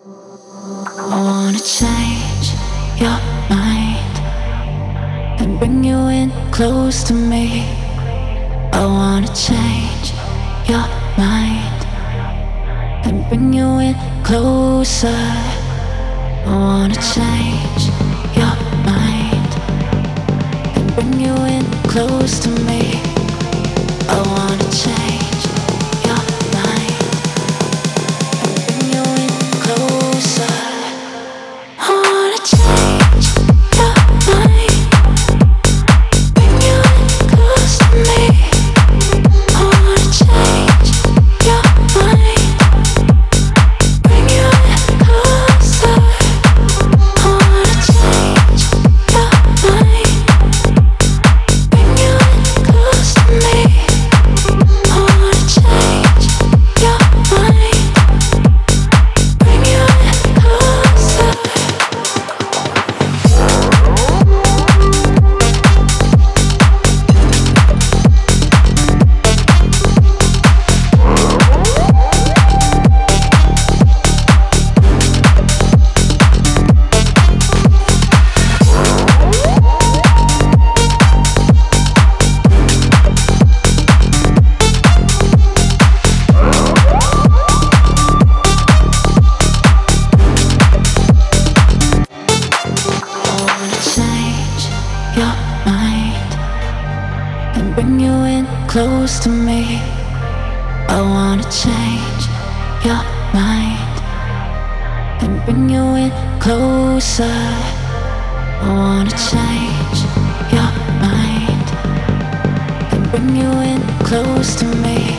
I wanna change your mind and bring you in close to me. I wanna change your mind and bring you in closer. I wanna change your mind and bring you in close to me. I wanna change your mind and bring you in closer. I wanna change your mind, bring you in close to me. I wanna change your mind, bring you in closer. I wanna change your mind, bring you in close to me. I wanna change your mind, bring you in closer. Change your mind and bring you in close to me. I wanna change your mind and bring you in closer. I wanna change your mind and bring you in close to me.